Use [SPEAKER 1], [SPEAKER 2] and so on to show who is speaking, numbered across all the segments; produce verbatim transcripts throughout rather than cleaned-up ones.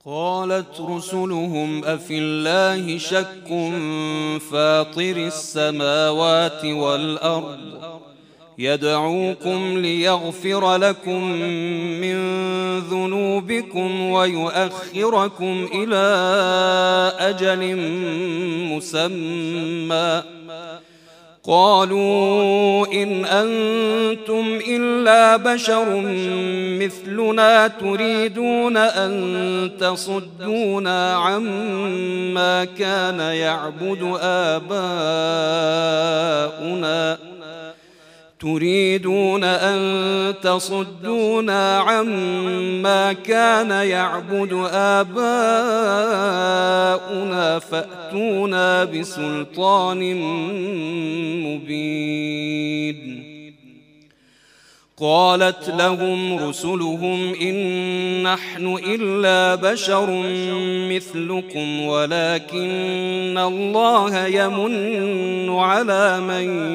[SPEAKER 1] قالت رسلهم أفي الله شك فاطر السماوات والأرض يدعوكم ليغفر لكم من ذنوبكم ويؤخركم إلى أجل مسمى قالوا إن أنتم إلا بشر مثلنا تريدون أن تصدونا عما كان يعبد آباؤنا تريدون أن تصدونا عما كان يعبد آباؤنا فأتونا بسلطان مبين قالت لهم رسلهم إن نحن إلا بشر مثلكم ولكن الله يمن على من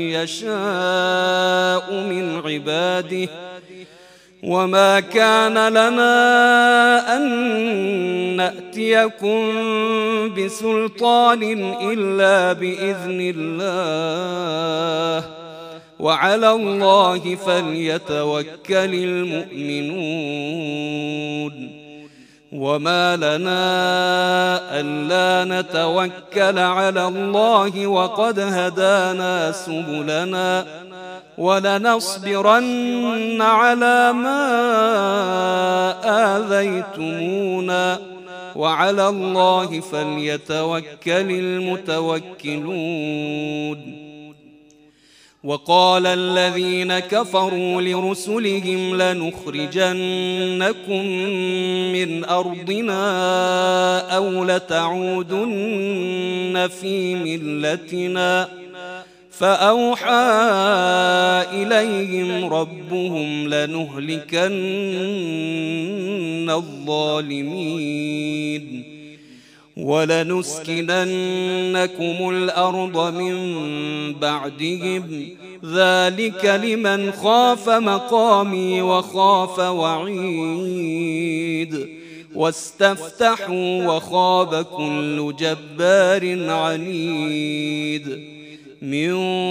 [SPEAKER 1] يشاء من عباده وما كان لنا أن نأتيكم بسلطان إلا بإذن الله وعلى الله فليتوكل المؤمنون وما لنا ألا نتوكل على الله وقد هدانا سبلنا ولنصبرن على ما آذيتمونا وعلى الله فليتوكل المتوكلون وقال الذين كفروا لرسلهم لنخرجنكم من أرضنا أو لتعودن في ملتنا فأوحى إليهم ربهم لنهلكن الظالمين ولنسكننكم الأرض من بعدهم ذلك لمن خاف مقامي وخاف وعيد واستفتحوا وخاب كل جبار عنيد من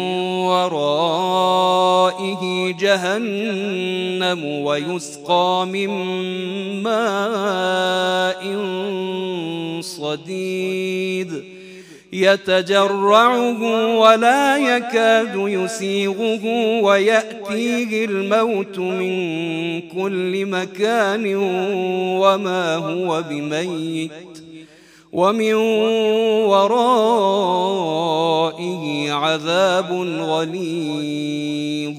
[SPEAKER 1] ورائه جهنم ويسقى من ماء صديد يتجرعه ولا يكاد يسيغه ويأتيه الموت من كل مكان وما هو بميت ومن ورائه عذاب غليظ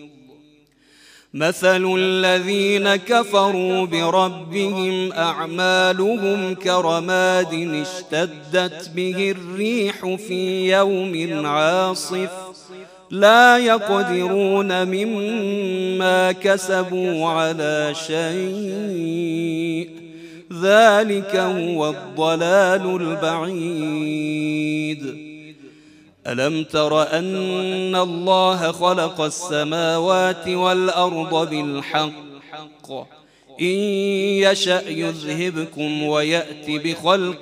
[SPEAKER 1] مثل الذين كفروا بربهم أعمالهم كرماد اشتدت به الريح في يوم عاصف لا يقدرون مما كسبوا على شيء ذلك هو الضلال البعيد ألم تر أن الله خلق السماوات والأرض بالحق إن يشأ يذهبكم ويأت بخلق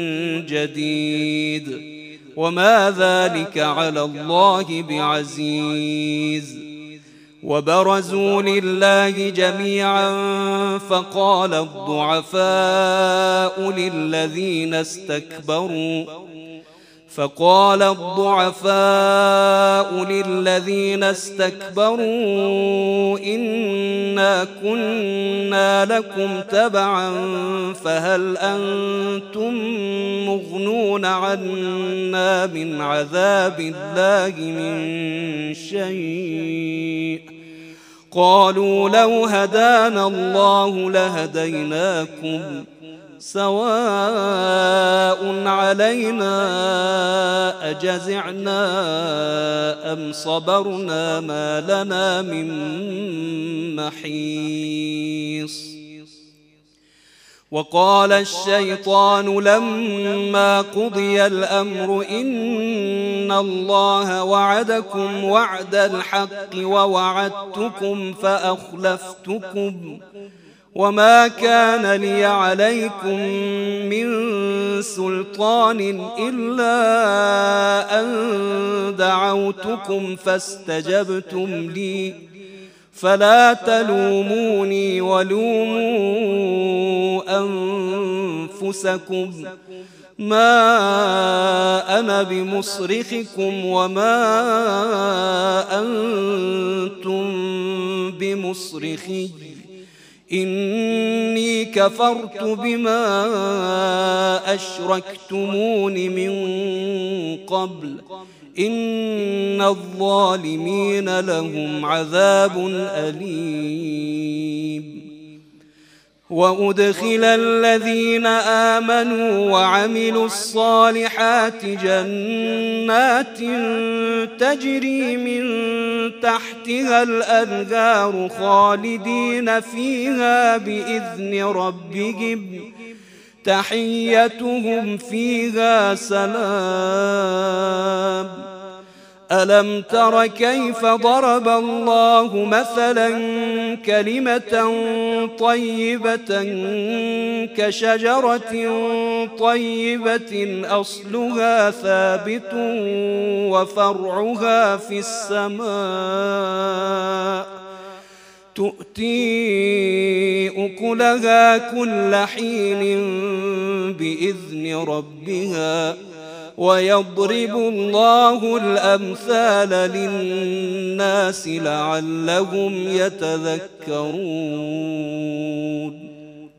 [SPEAKER 1] جديد وما ذلك على الله بعزيز وبرزوا لله جميعا فقال الضعفاء للذين استكبروا فقال الضعفاء للذين استكبروا إنا كنا لكم تبعا فهل أنتم مغنون عنا من عذاب الله من شيء قالوا لو هدانا الله لهديناكم سواء علينا أجزعنا أم صبرنا ما لنا من محيص وقال الشيطان لما قضي الأمر إن الله وعدكم وعد الحق ووعدتكم فأخلفتكم وما كان لي عليكم من سلطان إلا أن دعوتكم فاستجبتم لي فلا تلوموني ولوموا أنفسكم ما أنا بمصرخكم وما أنتم بمصرخي إني كفرت بما أشركتمون من قبل إن الظالمين لهم عذاب أليم. وأدخل الذين آمنوا وعملوا الصالحات جنات تجري من تحتها الأنهار خالدين فيها بإذن ربهم تحيتهم فيها سلام. ألم تر كيف ضرب الله مثلا كلمة طيبة كشجرة طيبة أصلها ثابت وفرعها في السماء تؤتي أكلها كل حين بإذن ربها ويضرب الله الأمثال للناس لعلهم يتذكرون.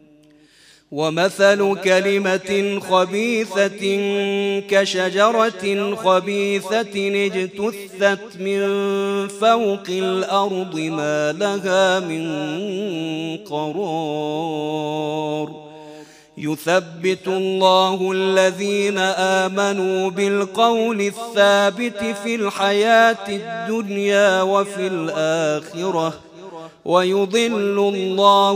[SPEAKER 1] ومثل كلمة خبيثة كشجرة خبيثة اجتثت من فوق الأرض ما لها من قرار. يثبت الله الذين آمنوا بالقول الثابت في الحياة الدنيا وفي الآخرة ويضل الله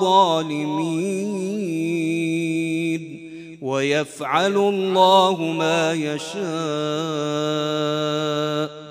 [SPEAKER 1] الظالمين ويفعل الله ما يشاء.